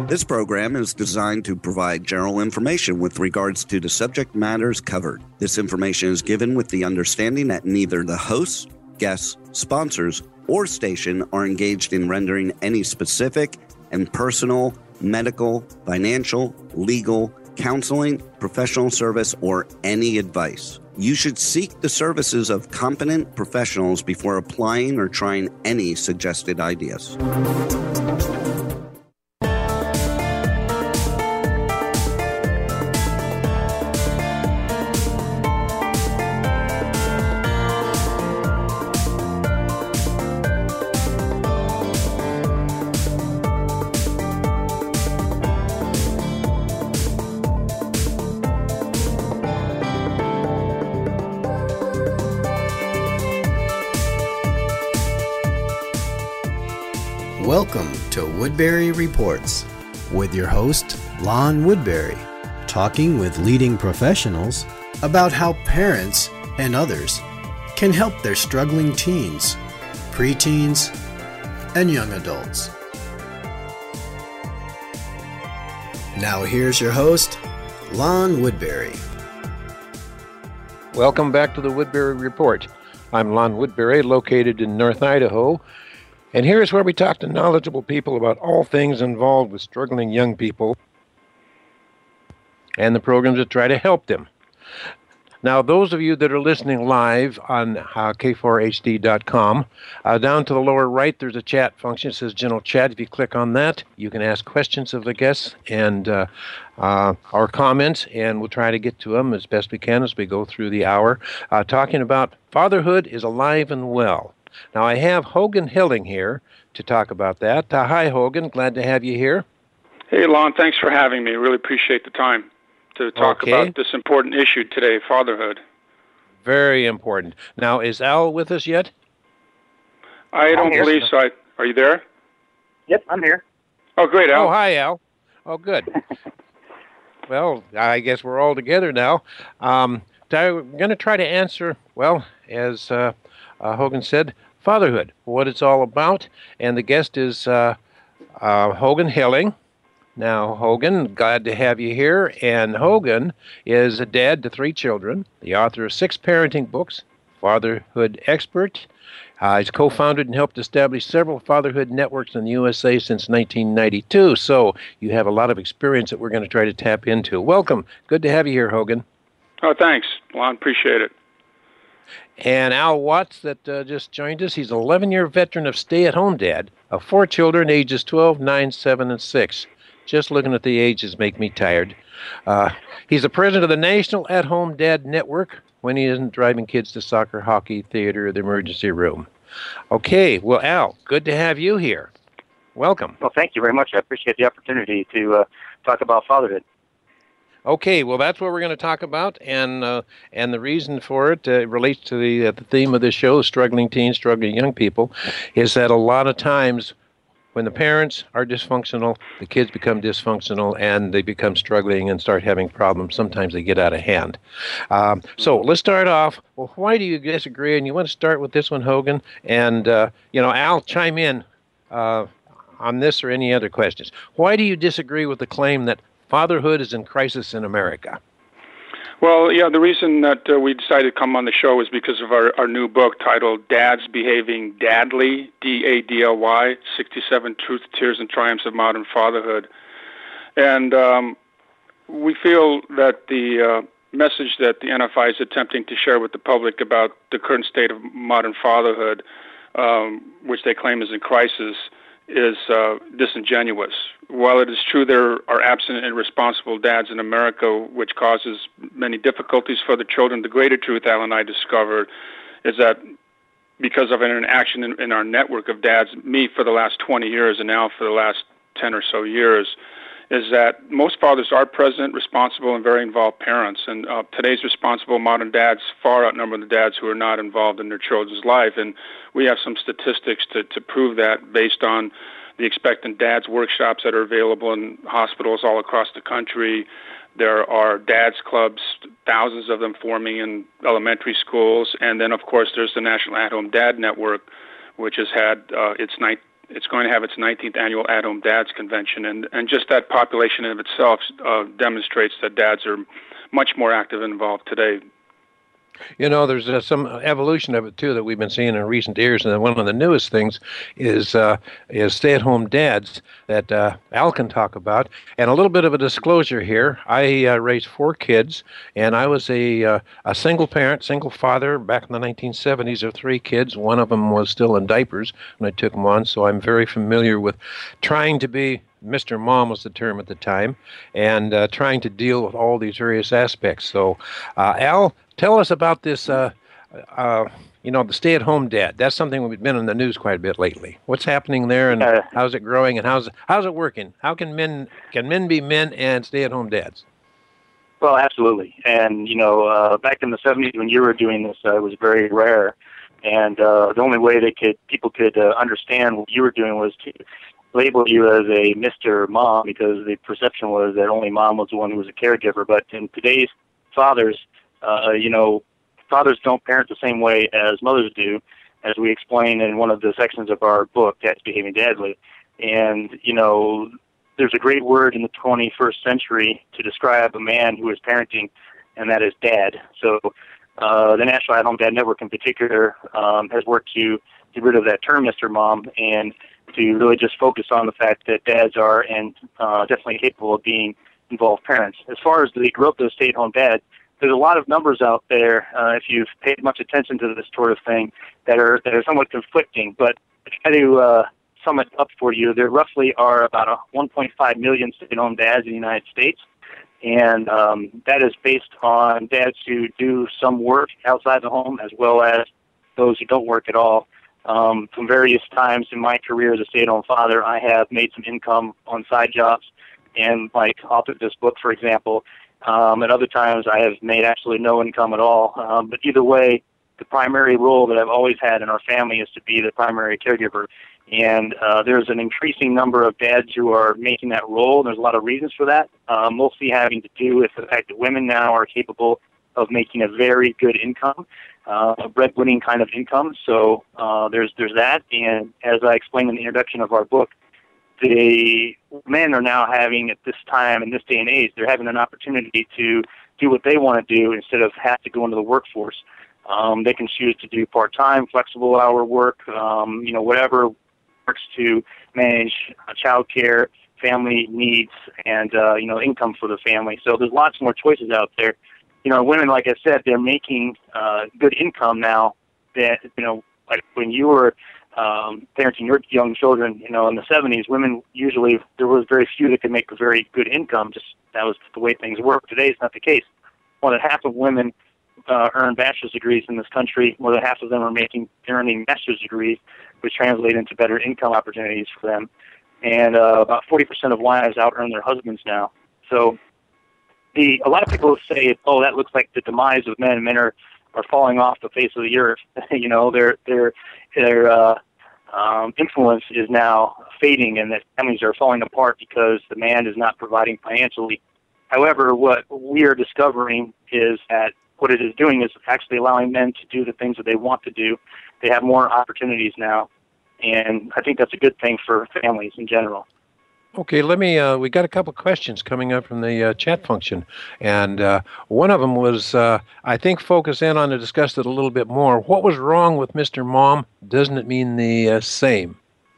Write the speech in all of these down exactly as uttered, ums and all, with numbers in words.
This program is designed to provide general information with regards to the subject matters covered. This information is given with the understanding that neither the hosts, guests, sponsors, or station are engaged in rendering any specific and personal, medical, financial, legal, counseling, professional service, or any advice. You should seek the services of competent professionals before applying or trying any suggested ideas. Welcome to Woodbury Reports with your host, Lon Woodbury, talking with leading professionals about how parents and others can help their struggling teens, preteens, and young adults. Now here's your host, Lon Woodbury. Welcome back to the Woodbury Report. I'm Lon Woodbury, located in North Idaho. And here's where we talk to knowledgeable people about all things involved with struggling young people and the programs that try to help them. Now, those of you that are listening live on uh, K four H D dot com, uh, down to the lower right, there's a chat function. It says General Chat. If you click on that, you can ask questions of the guests and uh, uh, our comments, and we'll try to get to them as best we can as we go through the hour, uh, talking about fatherhood is alive and well. Now, I have Hogan Hilling here to talk about that. Uh, hi, Hogan. Glad to have you here. Hey, Lon. Thanks for having me. Really appreciate the time to talk okay. about this important issue today, fatherhood. Very important. Now, is Al with us yet? I don't believe so. I, are you there? Yep, I'm here. Oh, great, Al. Oh, hi, Al. Oh, good. Well, I guess we're all together now. Um, I'm going to try to answer, well, as uh, uh, Hogan said, fatherhood, what it's all about. And the guest is uh, uh, Hogan Hilling. Now, Hogan, glad to have you here. And Hogan is a dad to three children, the author of six parenting books, fatherhood expert. Uh, he's co-founded and helped establish several fatherhood networks in the U S A since nineteen ninety-two. So you have a lot of experience that we're going to try to tap into. Welcome. Good to have you here, Hogan. Oh, thanks, Lon. Appreciate it. And Al Watts that uh, just joined us. He's an eleven-year veteran of stay-at-home dad of four children, ages twelve, nine, seven, and six. Just looking at the ages make me tired. Uh, he's the president of the National At-Home Dad Network when he isn't driving kids to soccer, hockey, theater, or the emergency room. Okay, well, Al, good to have you here. Welcome. Well, thank you very much. I appreciate the opportunity to uh, talk about fatherhood. Okay, well, that's what we're going to talk about, and uh, and the reason for it uh, relates to the, uh, the theme of this show, struggling teens, struggling young people, is that a lot of times when the parents are dysfunctional, the kids become dysfunctional, and they become struggling and start having problems. Sometimes they get out of hand. Um, so let's start off. Well, why do you disagree? And you want to start with this one, Hogan, and, uh, you know, Al, chime in uh, on this or any other questions. Why do you disagree with the claim that fatherhood is in crisis in America? Well, yeah, the reason that uh, we decided to come on the show is because of our, our new book titled Dads Behaving Dadly, D A D L Y, sixty-seven Truths, Tears, and Triumphs of Modern Fatherhood. And um, we feel that the uh, message that the N F I is attempting to share with the public about the current state of modern fatherhood, um, which they claim is in crisis, is uh, disingenuous. While it is true there are absent and irresponsible dads in America, which causes many difficulties for the children, the greater truth Al and I discovered is that because of an interaction in, in our network of dads, me for the last twenty years and now for the last ten or so years, is that most fathers are present, responsible, and very involved parents. And uh, today's responsible modern dads far outnumber the dads who are not involved in their children's life. And we have some statistics to, to prove that based on the Expectant Dads workshops that are available in hospitals all across the country. There are dads clubs, thousands of them forming in elementary schools. And then, of course, there's the National At-Home Dad Network, which has had uh, its ninth it's going to have its nineteenth annual At-Home Dads Convention, and, and just that population of itself uh, demonstrates that dads are much more active and involved today. You know, there's uh, some evolution of it too that we've been seeing in recent years, and one of the newest things is uh, is stay-at-home dads that uh, Al can talk about. And a little bit of a disclosure here: I uh, raised four kids, and I was a uh, a single parent, single father back in the nineteen seventies of three kids. One of them was still in diapers when I took them on, so I'm very familiar with trying to be. Mister Mom was the term at the time, and uh, trying to deal with all these various aspects. So, uh, Al, tell us about this, uh, uh, you know, the stay-at-home dad. That's something we've been in the news quite a bit lately. What's happening there, and uh, how's it growing, and how's how's it working? How can men can men be men and stay-at-home dads? Well, absolutely. And, you know, uh, back in the seventies when you were doing this, uh, it was very rare. And uh, the only way they could people could uh, understand what you were doing was to label you as a Mister Mom, because the perception was that only mom was the one who was a caregiver. But in today's fathers, uh, you know, fathers don't parent the same way as mothers do, as we explain in one of the sections of our book, Dads Behaving Dadly. And, you know, there's a great word in the twenty-first century to describe a man who is parenting, and that is dad. So uh, the National At-Home Dad Network in particular um, has worked to get rid of that term, Mister Mom, and to really just focus on the fact that dads are and uh, definitely capable of being involved parents. As far as the growth of stay-at-home dads, there's a lot of numbers out there, uh, if you've paid much attention to this sort of thing, that are that are somewhat conflicting. But to try to uh, sum it up for you, there roughly are about a one point five million stay-at-home dads in the United States, and um, that is based on dads who do some work outside the home as well as those who don't work at all. Um, from various times in my career as a stay-at-home father, I have made some income on side jobs, and like authored this book, for example. Um, at other times, I have made absolutely no income at all. Um, but either way, the primary role that I've always had in our family is to be the primary caregiver. And uh, there's an increasing number of dads who are making that role. There's a lot of reasons for that, uh, mostly having to do with the fact that women now are capable of making a very good income. Uh, a breadwinning kind of income. So uh, there's there's that. And as I explained in the introduction of our book, the men are now having, at this time, in this day and age, they're having an opportunity to do what they want to do instead of have to go into the workforce. Um, they can choose to do part-time, flexible hour work, um, you know, whatever works to manage uh, child care, family needs, and, uh, you know, income for the family. So there's lots more choices out there. You know, women, like I said, they're making uh, good income now that, you know, like when you were um, parenting your young children, you know, in the seventies, women usually, there was very few that could make a very good income. Just that was the way things worked. Today, it's not the case. More than half of women uh, earn bachelor's degrees in this country. More than half of them are making earning master's degrees, which translate into better income opportunities for them. And uh, about forty percent of wives out-earn their husbands now. So The, a lot of people say, "Oh, that looks like the demise of men. Men are, are falling off the face of the earth." you know, their their their uh, um, influence is now fading, and that families are falling apart because the man is not providing financially. However, what we are discovering is that what it is doing is actually allowing men to do the things that they want to do. They have more opportunities now, and I think that's a good thing for families in general. Okay, let me, uh, we got a couple questions coming up from the uh, chat function, and uh, one of them was, uh, I think, focus in on to discuss it a little bit more. What was wrong with Mister Mom? Doesn't it mean the uh, same?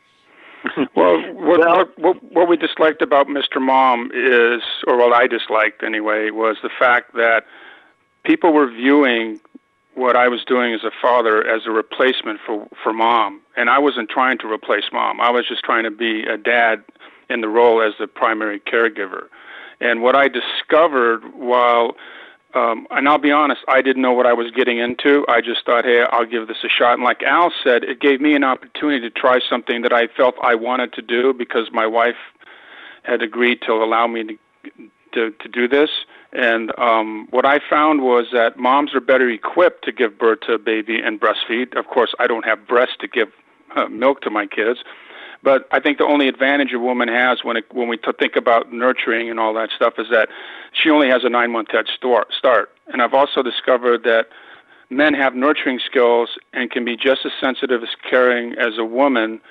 Well, what, what, what, what we disliked about Mister Mom is, or what I disliked anyway, was the fact that people were viewing what I was doing as a father as a replacement for, for mom, and I wasn't trying to replace mom. I was just trying to be a dad in the role as the primary caregiver. And what I discovered while, um, and I'll be honest, I didn't know what I was getting into. I just thought, hey, I'll give this a shot. And like Al said, it gave me an opportunity to try something that I felt I wanted to do because my wife had agreed to allow me to to, to do this. And um, what I found was that moms are better equipped to give birth to a baby and breastfeed. Of course, I don't have breasts to give uh, milk to my kids. But I think the only advantage a woman has when it, when we t- think about nurturing and all that stuff is that she only has a nine-month head start. And I've also discovered that men have nurturing skills and can be just as sensitive as caring as a woman.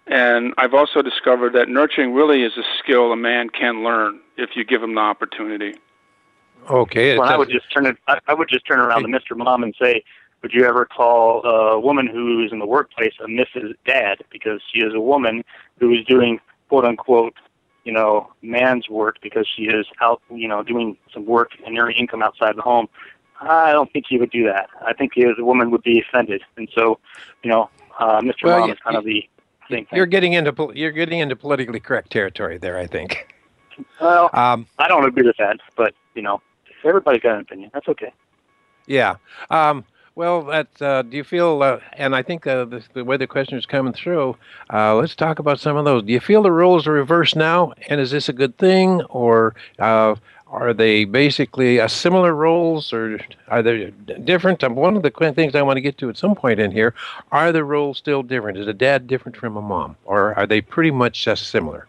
And I've also discovered that nurturing really is a skill a man can learn if you give him the opportunity. Okay. Well, I would just turn it. I, I would just turn around to Mister Mom and say, would you ever call a woman who is in the workplace a Missus Dad, because she is a woman who is doing quote unquote, you know, man's work because she is out, you know, doing some work and earning income outside the home? I don't think he would do that. I think he, as a woman, would be offended. And so, you know, uh, Mister Well, Mom you, is kind of the same thing. You're getting into pol- you're getting into politically correct territory there, I think. Well, um, I don't agree with that, but you know, everybody's got an opinion. That's okay. Yeah. Um, well, that, uh, do you feel, uh, and I think uh, the, the way the question is coming through, uh, let's talk about some of those. Do you feel the roles are reversed now, and is this a good thing, or uh, are they basically a similar roles, or are they different? Um, one of the things I want to get to at some point in here, are the roles still different? Is a dad different from a mom, or are they pretty much just similar?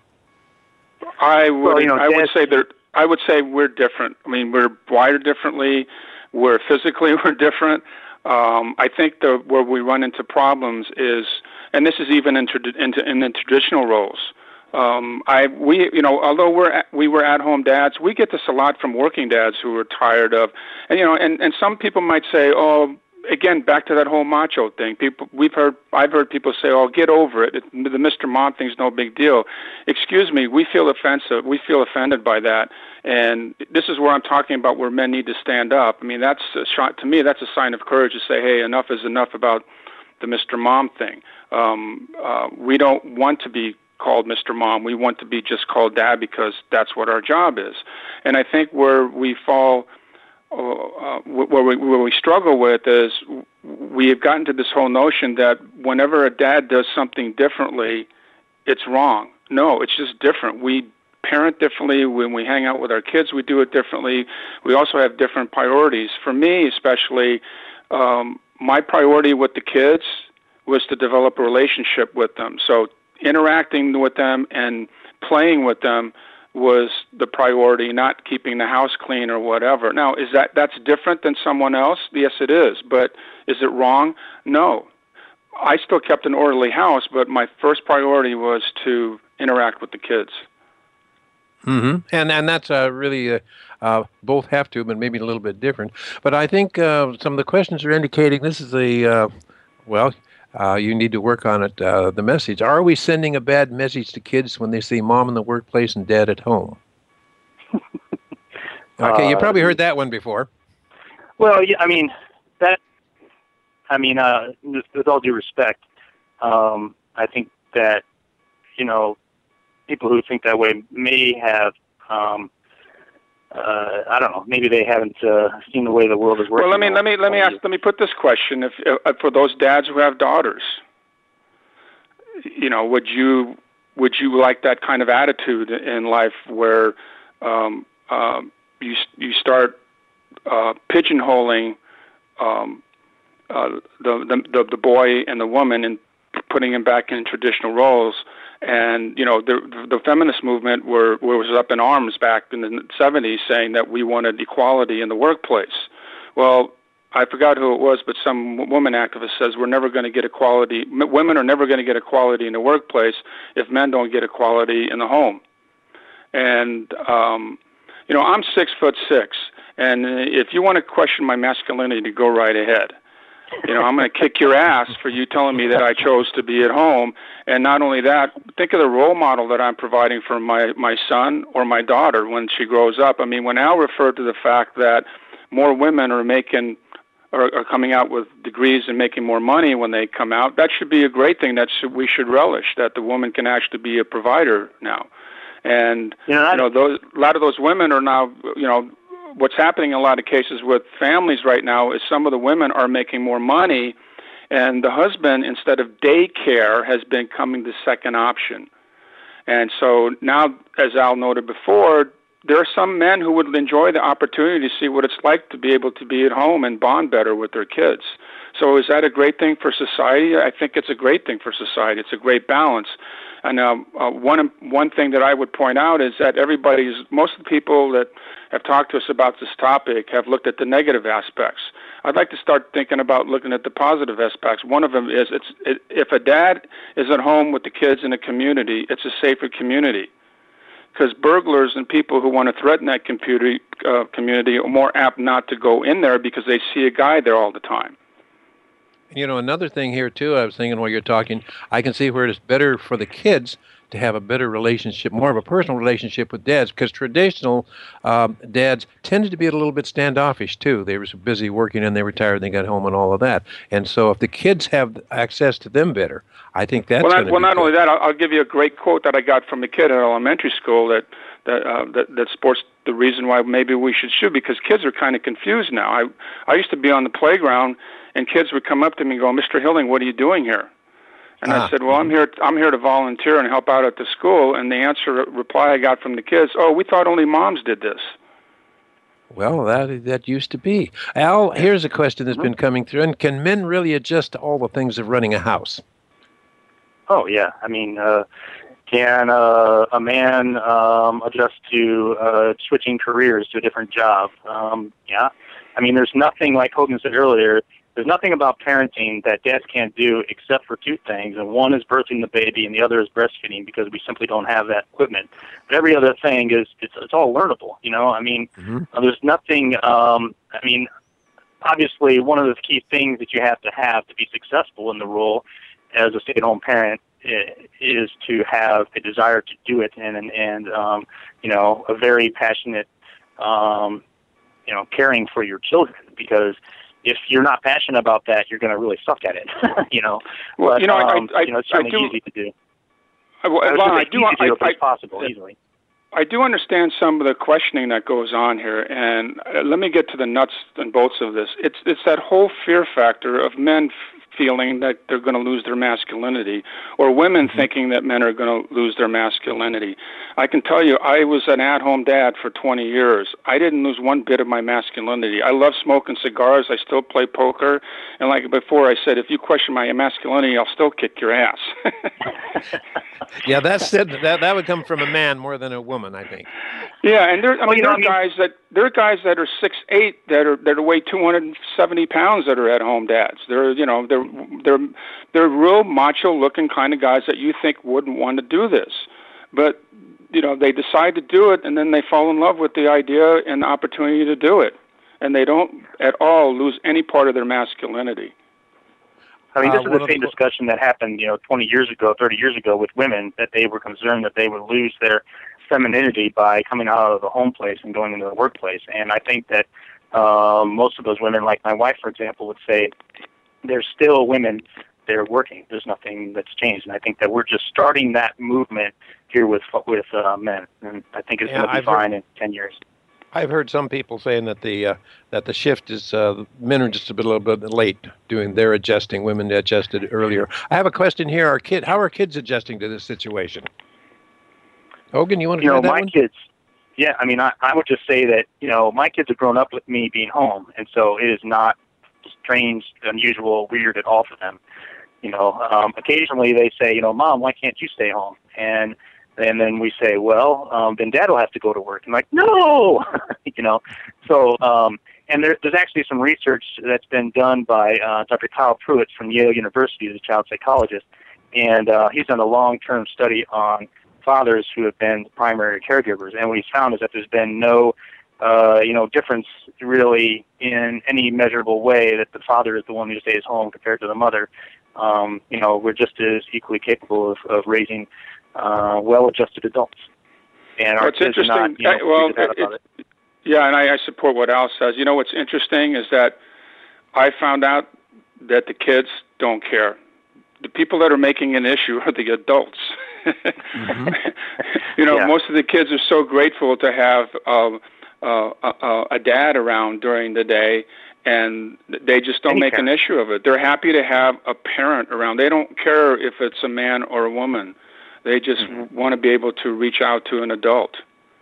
I would, well, you know, I would say that I would say we're different. I mean, we're wired differently. We're physically we're different. Um, I think the where we run into problems is, and this is even in, into in the traditional roles. Um, I we you know although we're at, we were at home dads, we get this a lot from working dads who are tired of, and you know, and, and some people might say, oh, again, back to that whole macho thing. People we've heard I've heard people say, oh, get over it. it the Mister Mom thing's no big deal. Excuse me, we feel offensive. We feel offended by that. And this is where I'm talking about where men need to stand up. I mean, that's a shot, to me, that's a sign of courage to say, hey, enough is enough about the Mister Mom thing. Um, uh, we don't want to be called Mister Mom. We want to be just called Dad because that's what our job is. And I think where we fall, uh, where, we, where we struggle with is we have gotten to this whole notion that whenever a dad does something differently, it's wrong. No, it's just different. We parent differently. When we hang out with our kids, we do it differently. We also have different priorities. For me, especially, um, my priority with the kids was to develop a relationship with them. So interacting with them and playing with them was the priority, not keeping the house clean or whatever. Now, is that that's different than someone else? Yes, it is. But is it wrong? No. I still kept an orderly house, but my first priority was to interact with the kids. Mm-hmm. And and that's uh, really uh, uh, both have to, but maybe a little bit different. But I think uh, some of the questions are indicating this is a uh, well. Uh, you need to work on it. Uh, the message: are we sending a bad message to kids when they see mom in the workplace and dad at home? Okay, you probably heard that one before. Well, yeah, I mean that. I mean, uh, with, with all due respect, um, I think that you know. People who think that way may have, um, uh, I don't know, maybe they haven't uh, seen the way the world is working. Well, let me let me let me ask. Let me put this question: If uh, for those dads who have daughters, you know, would you would you like that kind of attitude in life where um, uh, you you start uh, pigeonholing um, uh, the, the the boy and the woman and putting them back in traditional roles? And, you know, the the feminist movement were, was up in arms back in the seventies saying that we wanted equality in the workplace. Well, I forgot who it was, but some woman activist says we're never going to get equality. Women are never going to get equality in the workplace if men don't get equality in the home. And, um, you know, I'm six foot six. And if you want to question my masculinity, go right ahead. You know, I'm going to kick your ass for you telling me that I chose to be at home. And not only that, think of the role model that I'm providing for my, my son or my daughter when she grows up. I mean, when Al referred to the fact that more women are making are, are coming out with degrees and making more money when they come out, that should be a great thing. That should, we should relish, that the woman can actually be a provider now. And, you know, you know those, a lot of those women are now, you know, what's happening in a lot of cases with families right now is some of the women are making more money, and the husband, instead of daycare, has been becoming the second option. And so now, as Al noted before, there are some men who would enjoy the opportunity to see what it's like to be able to be at home and bond better with their kids. So is that a great thing for society? I think it's a great thing for society. It's a great balance. And uh, uh, one one thing that I would point out is that everybody's, most of the people that have talked to us about this topic have looked at the negative aspects. I'd like to start thinking about looking at the positive aspects. One of them is it's it, if a dad is at home with the kids in a community, it's a safer community. Because burglars and people who want to threaten that computer, uh, community are more apt not to go in there because they see a guy there all the time. You know, another thing here, too, I was thinking while you're talking, I can see where it's better for the kids to have a better relationship, more of a personal relationship with dads, because traditional um, dads tended to be a little bit standoffish, too. They were so busy working and they were tired and they got home and all of that. And so if the kids have access to them better, I think that's well, going to well, be not good. only that, I'll, I'll give you a great quote that I got from a kid at elementary school that that uh, that, that sports the reason why maybe we should shoot, because kids are kind of confused now. I I used to be on the playground and kids would come up to me and go, "Mister Hilling, what are you doing here?" And ah. I said, "Well, I'm here. I'm here to volunteer and help out at the school." And the answer reply I got from the kids, "Oh, we thought only moms did this." Well, that that used to be. Al, here's a question that's been coming through. And can men really adjust to all the things of running a house? Oh, yeah. I mean, uh, can uh, a man um, adjust to uh, switching careers to a different job? Um, yeah. I mean, there's nothing, like Hogan said earlier, there's nothing about parenting that dads can't do except for two things, and one is birthing the baby, and the other is breastfeeding, because we simply don't have that equipment. But every other thing is it's, it's all learnable. You know, I mean, mm-hmm. uh, there's nothing. Um, I mean, obviously, one of the key things that you have to have to be successful in the role as a stay-at-home parent is to have a desire to do it, and and, and um, you know, a very passionate, um, you know, caring for your children, because if you're not passionate about that, you're going to really suck at it, you know. Well, but, you know, I, um, I, you know, it's certainly I do, easy to do. I, well, I, I do. Easy I, to do, I, it's possible, I, easily. I do understand some of the questioning that goes on here, and uh, let me get to the nuts and bolts of this. It's it's that whole fear factor of men f- feeling that they're going to lose their masculinity, or women mm-hmm. thinking that men are going to lose their masculinity. I can tell you, I was an at-home dad for twenty years. I didn't lose one bit of my masculinity. I love smoking cigars. I still play poker. And like before, I said, if you question my masculinity, I'll still kick your ass. Yeah, that's that. That would come from a man more than a woman, I think. Yeah, and there, I well, mean, there are guys that there are guys that are six eight that are that are weigh two hundred seventy pounds that are at home dads. They're you know they're they're they're real macho looking kind of guys that you think wouldn't want to do this, but you know they decide to do it, and then they fall in love with the idea and the opportunity to do it, and they don't at all lose any part of their masculinity. I mean, this uh, is the same discussion that happened, you know, twenty years ago, thirty years ago with women, that they were concerned that they would lose their femininity by coming out of the home place and going into the workplace. And I think that um, most of those women, like my wife, for example, would say there's still women, they're working. There's nothing that's changed. And I think that we're just starting that movement here with with uh, men. And I think it's yeah, going to be I've fine heard, in ten years. I've heard some people saying that the uh, that the shift is uh, men are just a bit a little bit late doing their adjusting. Women adjusted earlier. I have a question here. Our kid, how are kids adjusting to this situation? Hogan, you want to you try know, that my one? kids, yeah, I mean, I, I would just say that, you know, my kids have grown up with me being home, and so it is not strange, unusual, weird at all for them. You know, um, occasionally they say, you know, Mom, why can't you stay home? And and then we say, well, um, then Dad will have to go to work. I'm like, no, you know. So, um, and there, there's actually some research that's been done by uh, Doctor Kyle Pruitt from Yale University, who's a child psychologist, and uh, he's done a long-term study on fathers who have been primary caregivers. And what he's found is that there's been no, uh, you know, difference really in any measurable way that the father is the one who stays home compared to the mother. Um, you know, we're just as equally capable of, of raising uh, well-adjusted adults. And our What's kids are not, you know, I, well, about it, it. Yeah, and I, I support what Al says. You know what's interesting is that I found out that the kids don't care. The people that are making an issue are the adults. Mm-hmm. You know, yeah. Most of the kids are so grateful to have uh, uh, uh, a dad around during the day, and they just don't Any make parent. an issue of it. They're happy to have a parent around. They don't care if it's a man or a woman. They just mm-hmm. want to be able to reach out to an adult.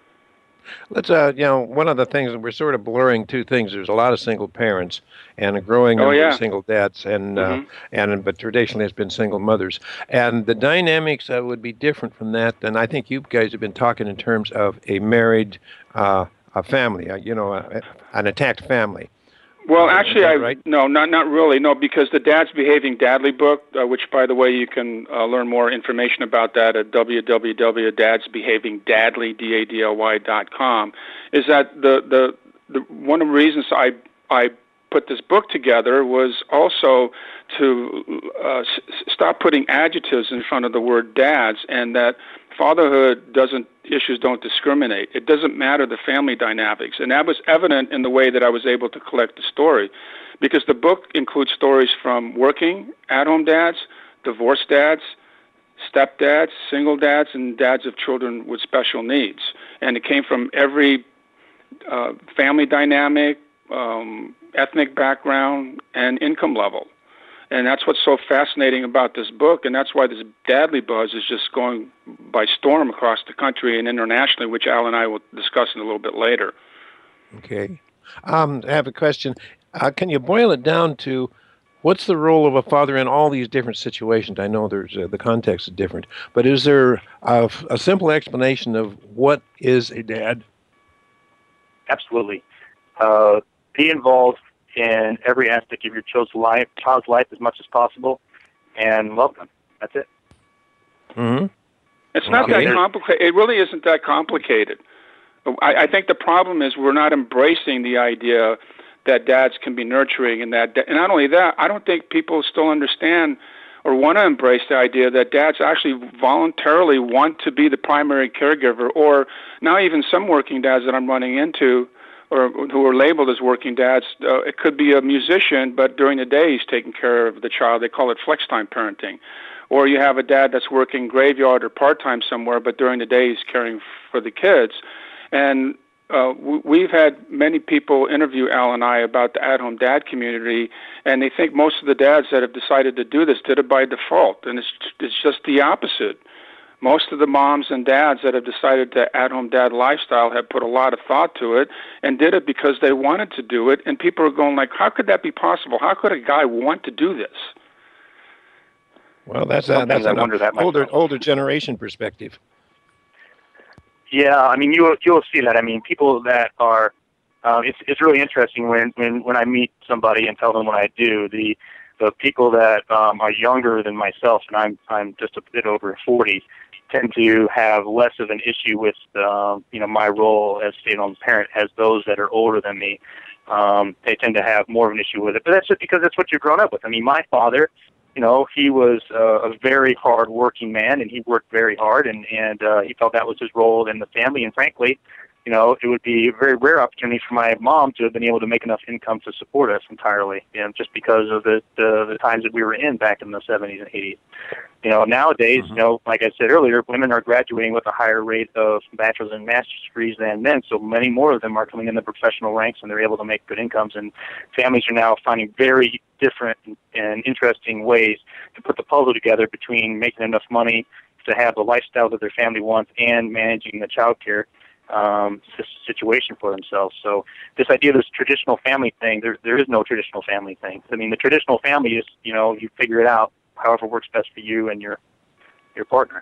Let's, uh, you know, one of the things that we're sort of blurring two things. There's a lot of single parents and a growing number oh, yeah. of single dads, and mm-hmm. uh, and but traditionally it's been single mothers. And the dynamics uh, would be different from that. And I think you guys have been talking in terms of a married, uh, a family, uh, you know, a, an attacked family. Well, Uh, actually, is I that right? no, not not really. No, because the Dad's Behaving Dadly book, uh, which, by the way, you can uh, learn more information about that at w w w dot dads behaving dadly dot com, is that the, the the one of the reasons I I put this book together was also to uh, s- stop putting adjectives in front of the word dads, and that fatherhood doesn't issues don't discriminate. It doesn't matter the family dynamics, and that was evident in the way that I was able to collect the story, because the book includes stories from working at-home dads, divorced dads, stepdads, single dads, and dads of children with special needs, and it came from every uh, family dynamic, um, ethnic background, and income level. And that's what's so fascinating about this book, and that's why this Dadly buzz is just going by storm across the country and internationally, which Al and I will discuss in a little bit later. Okay. Um, I have a question. Uh, can you boil it down to what's the role of a father in all these different situations? I know there's uh, the context is different, but is there a, a simple explanation of what is a dad? Absolutely. Uh, be involved in every aspect of your child's life, child's life as much as possible, and love them. That's it. Mm-hmm. It's not Okay. that complicated. It really isn't that complicated. I, I think the problem is we're not embracing the idea that dads can be nurturing, and that, and not only that, I don't think people still understand or want to embrace the idea that dads actually voluntarily want to be the primary caregiver, or now even some working dads that I'm running into, or who are labeled as working dads, uh, it could be a musician, but during the day he's taking care of the child. They call it flex time parenting. Or you have a dad that's working graveyard or part-time somewhere, but during the day he's caring for the kids. And uh, we've had many people interview Al and I about the at-home dad community, and they think most of the dads that have decided to do this did it by default, and it's, it's just the opposite. Most of the moms and dads that have decided to at-home dad lifestyle have put a lot of thought to it and did it because they wanted to do it, and people are going like, how could that be possible? How could a guy want to do this? Well, that's a, that's I an wonder that older myself. older generation perspective. Yeah, I mean, you you'll see that. I mean, people that are, uh, it's it's really interesting when, when, when I meet somebody and tell them what I do. The the people that um, are younger than myself, and I'm I'm just a bit over forty, tend to have less of an issue with um, you know my role as stay-at-home parent as those that are older than me. Um, they tend to have more of an issue with it, but that's just because that's what you've grown up with. I mean, my father, you know, he was uh, a very hard-working man, and he worked very hard, and and uh, he felt that was his role in the family. And frankly, you know, it would be a very rare opportunity for my mom to have been able to make enough income to support us entirely, you know, just because of the, the the times that we were in back in the seventies and eighties. You know, nowadays, Mm-hmm. you know, like I said earlier, women are graduating with a higher rate of bachelor's and master's degrees than men, so many more of them are coming in the professional ranks, and they're able to make good incomes, and families are now finding very different and interesting ways to put the puzzle together between making enough money to have the lifestyle that their family wants and managing the child care um, situation for themselves. So this idea of this traditional family thing, there there is no traditional family thing. I mean, the traditional family is, you know, you figure it out however works best for you and your your partner.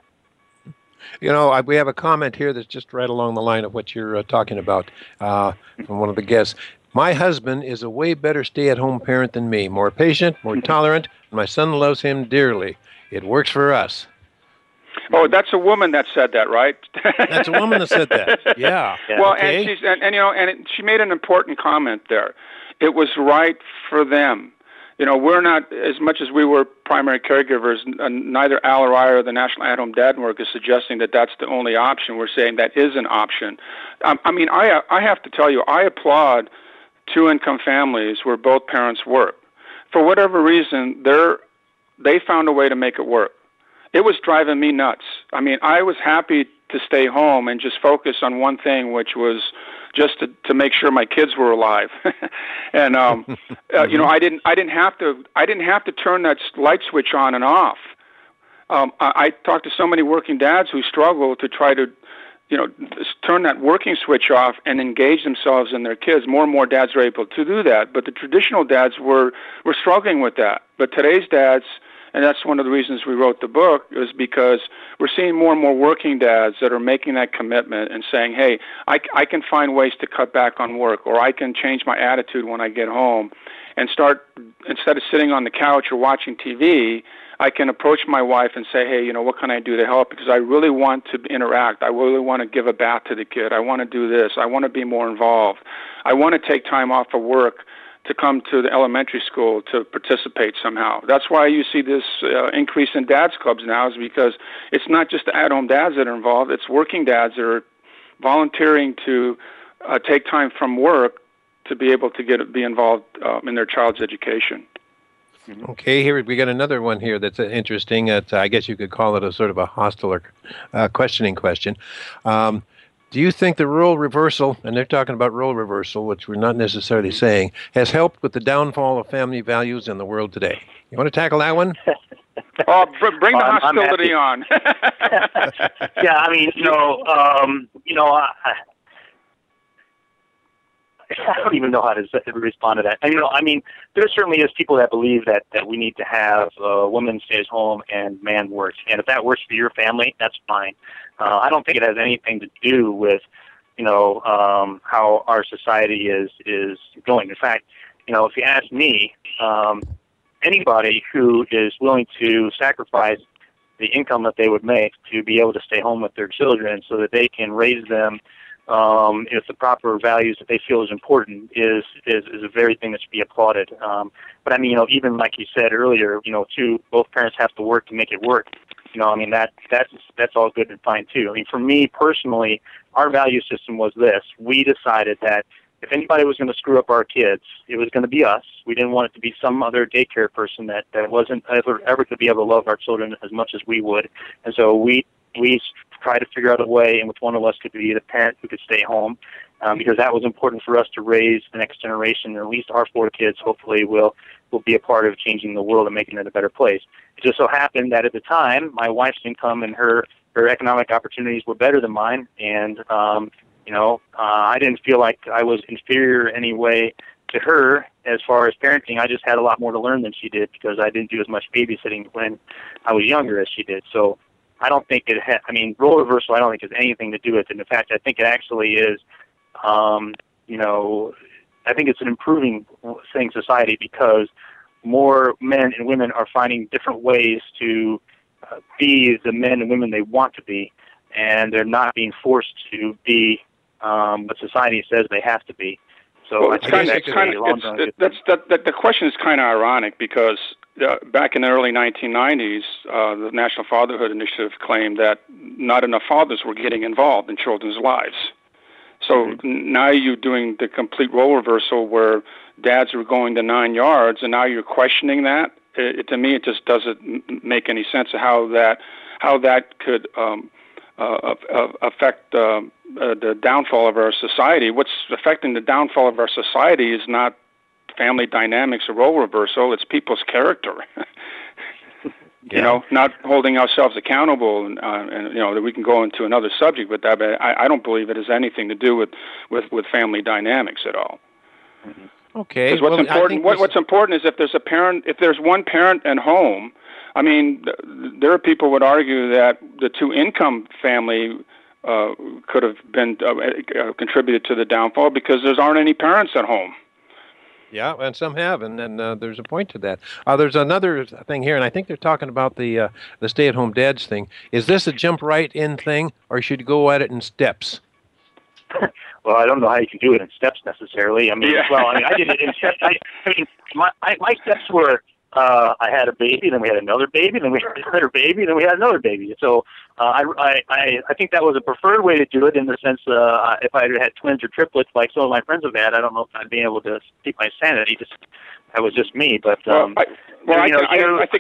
You know, I, we have a comment here that's just right along the line of what you're uh, talking about uh, from one of the guests. My husband is a way better stay-at-home parent than me, more patient, more tolerant, and my son loves him dearly. It works for us. Oh, that's a woman that said that, right? That's a woman that said that. Yeah. Yeah. Well, Okay. and she's and, and you know, and it, she made an important comment there. It was right for them. You know, we're not, as much as we were primary caregivers, n- neither Al or I or the National At-Home Dad Network is suggesting that that's the only option. We're saying that is an option. Um, I mean, I I have to tell you, I applaud two-income families where both parents work. For whatever reason, they're they found a way to make it work. It was driving me nuts. I mean, I was happy to stay home and just focus on one thing, which was just to, to make sure my kids were alive. and um, uh, you know, I didn't I didn't have to I didn't have to turn that light switch on and off. Um, I, I talked to so many working dads who struggle to try to, you know, turn that working switch off and engage themselves in their kids. More and more dads are able to do that, but the traditional dads were were struggling with that. But today's dads and that's one of the reasons we wrote the book, is because we're seeing more and more working dads that are making that commitment and saying, hey, I, I can find ways to cut back on work, or I can change my attitude when I get home and start, instead of sitting on the couch or watching T V, I can approach my wife and say, hey, you know, what can I do to help? Because I really want to interact. I really want to give a bath to the kid. I want to do this. I want to be more involved. I want to take time off of work to come to the elementary school to participate somehow. That's why you see this uh, increase in dads clubs now, is because it's not just the at-home dads that are involved. It's working dads that are volunteering to uh, take time from work to be able to get be involved uh, in their child's education. Okay, here we got another one here that's uh, interesting. It's, uh, I guess you could call it a sort of a hostile or uh, questioning question. Um, do you think the role reversal, and they're talking about role reversal, which we're not necessarily saying, has helped with the downfall of family values in the world today? You want to tackle that one? Oh, bring the um, hostility on. Yeah, I mean, you know, um, you know, I, I don't even know how to respond to that. And, you know, I mean, there certainly is people that believe that, that we need to have a uh, woman stays home and man works. And if that works for your family, that's fine. Uh, I don't think it has anything to do with, you know, um, how our society is, is going. In fact, you know, if you ask me, um, anybody who is willing to sacrifice the income that they would make to be able to stay home with their children so that they can raise them um, with the proper values that they feel is important is, is, is a very thing that should be applauded. Um, but I mean, you know, even like you said earlier, you know, two, both parents have to work to make it work. You know, I mean, that that's that's all good and fine too. I mean, for me personally, our value system was this. We decided that if anybody was going to screw up our kids, it was going to be us. We didn't want it to be some other daycare person that, that wasn't ever ever going to be able to love our children as much as we would. And so we we tried to figure out a way in which one of us could be the parent who could stay home, um, because that was important for us to raise the next generation. And at least our four kids, hopefully, will will be a part of changing the world and making it a better place. It just so happened that at the time, my wife's income and her, her economic opportunities were better than mine, and um, you know, uh, I didn't feel like I was inferior in any way to her as far as parenting. I just had a lot more to learn than she did because I didn't do as much babysitting when I was younger as she did. So I don't think it ha- I mean, role reversal I don't think has anything to do with it. In fact, I think it actually is, um, you know, I think it's an improving thing society because more men and women are finding different ways to uh, be the men and women they want to be, and they're not being forced to be um, what society says they have to be. So well, I it's think kind of, it's it's kind of, it's, it, that's, that, that, the question is kind of ironic because uh, back in the early nineteen nineties, uh, the National Fatherhood Initiative claimed that not enough fathers were getting involved in children's lives. So mm-hmm. now you're doing the complete role reversal where dads are going the nine yards, and now you're questioning that. It, to me, it just doesn't make any sense of how that how that could um, uh, uh, affect uh, uh, the downfall of our society. What's affecting the downfall of our society is not family dynamics or role reversal; it's people's character. You yeah. know, not holding ourselves accountable, and, uh, and you know that we can go into another subject with that. But I, I don't believe it has anything to do with, with, with family dynamics at all. Mm-hmm. Okay. Because what's well, important, what, what's important is if there's a parent, if there's one parent at home. I mean, there are people would argue that the two-income family uh, could have been uh, uh, contributed to the downfall because there aren't any parents at home. Yeah, and some have, and, and uh, there's a point to that. Uh, there's another thing here, and I think they're talking about the uh, the stay-at-home dads thing. Is this a jump right in thing, or should you go at it in steps? Well, I don't know how you can do it in steps necessarily. I mean, yeah. well, I mean, I did it in steps. I, I mean, my I, my steps were uh, I had a baby, then we had another baby, then we had another baby, then we had another baby. So uh, I, I I think that was a preferred way to do it in the sense uh, if I had twins or triplets like some of my friends have had, I don't know if I'd be able to keep my sanity. Just that was just me, but um, well, I, well, you know, I, I, I think.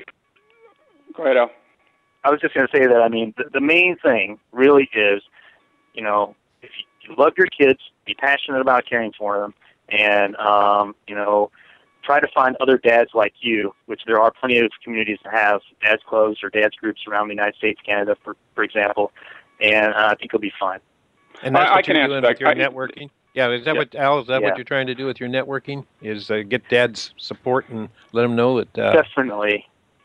Go ahead, Al. I was just going to say that. I mean, the, the main thing really is, you know, if you love your kids, be passionate about caring for them, and um, you know. Try to find other dads like you, which there are plenty of communities that have dads clubs or dads groups around the United States, Canada, for for example, and uh, I think you'll be fine. And that's I, what I can you're doing answer with that. your I, networking? Yeah, is that yeah. what, Al, is that yeah. what you're trying to do with your networking? Is uh, get dads support and let them know that... Uh, Definitely.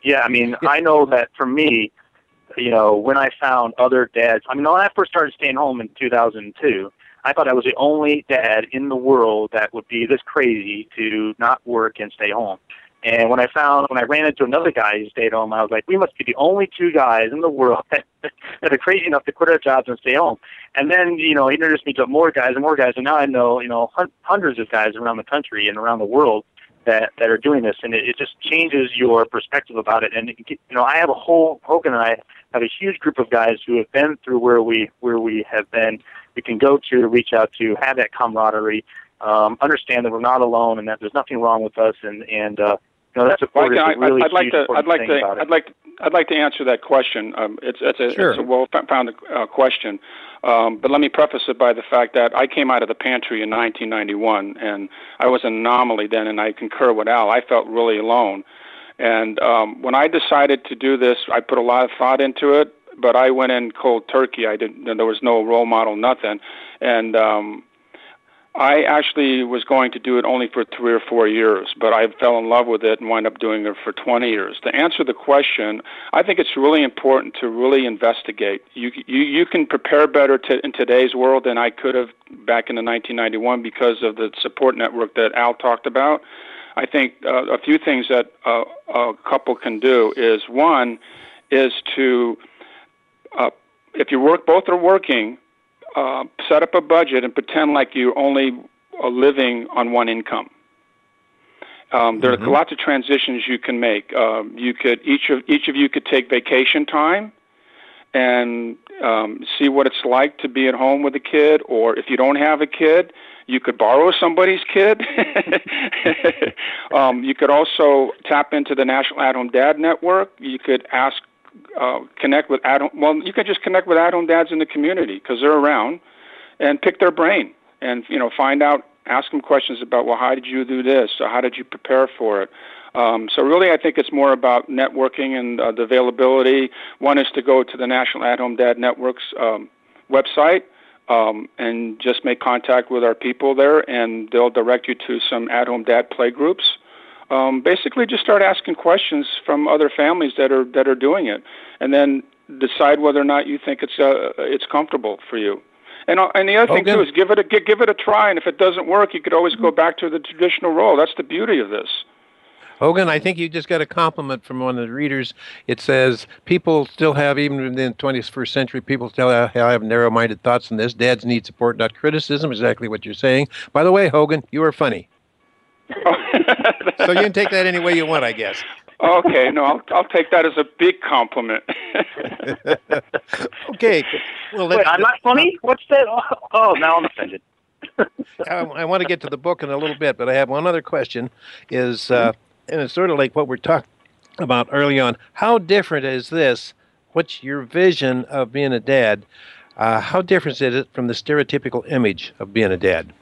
Yeah, I mean, I know that for me, you know, when I found other dads, I mean, when I first started staying home in two thousand two, I thought I was the only dad in the world that would be this crazy to not work and stay home. And when I found, when I ran into another guy who stayed home, I was like, we must be the only two guys in the world that, that are crazy enough to quit our jobs and stay home. And then, you know, he introduced me to more guys and more guys, and now I know, you know, hun- hundreds of guys around the country and around the world that, that are doing this, and it, it just changes your perspective about it. And, it, you know, I have a whole, Hogan and I have a huge group of guys who have been through where we, where we have been, we can go to, reach out to, have that camaraderie, um, understand that we're not alone and that there's nothing wrong with us, and, and, uh, you know, that support well, is a really I'd like huge to, I'd like thing to, about it. I'd like to, I'd like to answer that question. Um, it's, it's a, sure. it's a well-founded uh, question. Um, but let me preface it by the fact that I came out of the pantry in nineteen ninety-one, and I was an anomaly then, and I concur with Al. I felt really alone. And um, when I decided to do this, I put a lot of thought into it, but I went in cold turkey. I didn't. There was no role model, nothing. And um, I actually was going to do it only for three or four years, but I fell in love with it and wound up doing it for twenty years. To answer the question, I think it's really important to really investigate. You you, you can prepare better to, in today's world than I could have back in the nineteen ninety-one because of the support network that Al talked about. I think uh, a few things that uh, a couple can do is, one, is to, uh, if you work, both are working, Uh, set up a budget and pretend like you're only uh, living on one income. Um, there mm-hmm. are lots of transitions you can make. Um, you could each of each of you could take vacation time and um, see what it's like to be at home with a kid. Or if you don't have a kid, you could borrow somebody's kid. um, you could also tap into the National At-Home Dad Network. You could ask. Uh, connect with at-home, well, you can just connect with at-home dads in the community because they're around, and pick their brain and, you know, find out, ask them questions about, well, how did you do this? Or how did you prepare for it? Um, so really, I think it's more about networking and uh, the availability. One is to go to the National At-Home Dad Network's um, website um, and just make contact with our people there, and they'll direct you to some at-home dad play groups. Um, basically, just start asking questions from other families that are that are doing it, and then decide whether or not you think it's uh, it's comfortable for you. And uh, and the other Hogan. thing too is give it a give it a try. And if it doesn't work, you could always go back to the traditional role. That's the beauty of this. Hogan, I think you just got a compliment from one of the readers. It says people still have, even in the twenty-first century, people still have, have narrow-minded thoughts on this. Dads need support, not criticism. Exactly what you're saying. By the way, Hogan, you are funny. So you can take that any way you want, I guess. Okay, no, I'll, I'll take that as a big compliment. Okay. Well, Wait, I'm not funny? What's that? Oh, now I'm offended. I, I want to get to the book in a little bit, but I have one other question. Is uh, and it's sort of like what we're talking about early on. How different is this? What's your vision of being a dad? Uh, how different is it from the stereotypical image of being a dad?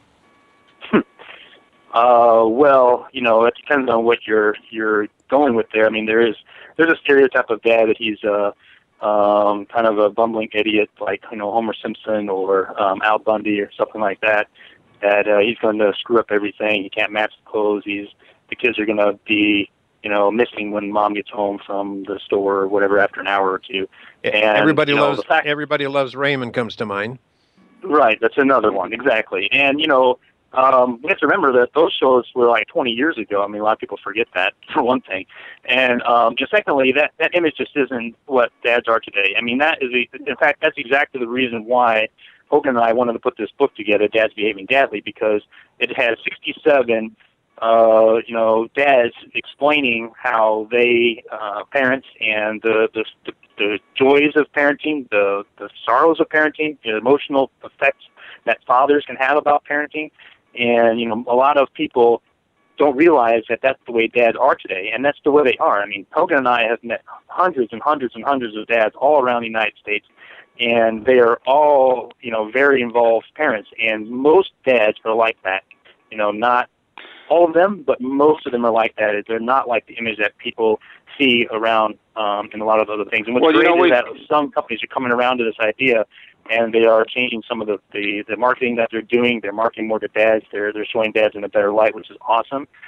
Uh, well, you know, it depends on what you're you're going with there. I mean, there is there's a stereotype of dad that he's uh, um, kind of a bumbling idiot, like, you know, Homer Simpson or um, Al Bundy or something like that. That uh, he's going to screw up everything. He can't match the clothes. He's the kids are going to be, you know, missing when mom gets home from the store or whatever after an hour or two. And everybody you know, loves fact- everybody loves Raymond comes to mind. Right, that's another one, exactly. And you know. Um, we have to remember that those shows were like twenty years ago. I mean, a lot of people forget that, for one thing. And, um, and secondly, that, that image just isn't what dads are today. I mean, that is, a, in fact, that's exactly the reason why Hogan and I wanted to put this book together, Dads Behaving Dadly, because it has sixty-seven, uh, you know, dads explaining how they, uh, parent and the, the, the, the joys of parenting, the, the sorrows of parenting, the emotional effects that fathers can have about parenting. And, you know, a lot of people don't realize that that's the way dads are today, and that's the way they are. I mean, Hogan and I have met hundreds and hundreds and hundreds of dads all around the United States, and they are all, you know, very involved parents, and most dads are like that. You know, not all of them, but most of them are like that. They're not like the image that people see around um, and a lot of other things. And what's well, great you know, is that some companies are coming around to this idea, and they are changing some of the, the, the marketing that they're doing. They're marketing more to dads. They're they're showing dads in a better light, which is awesome.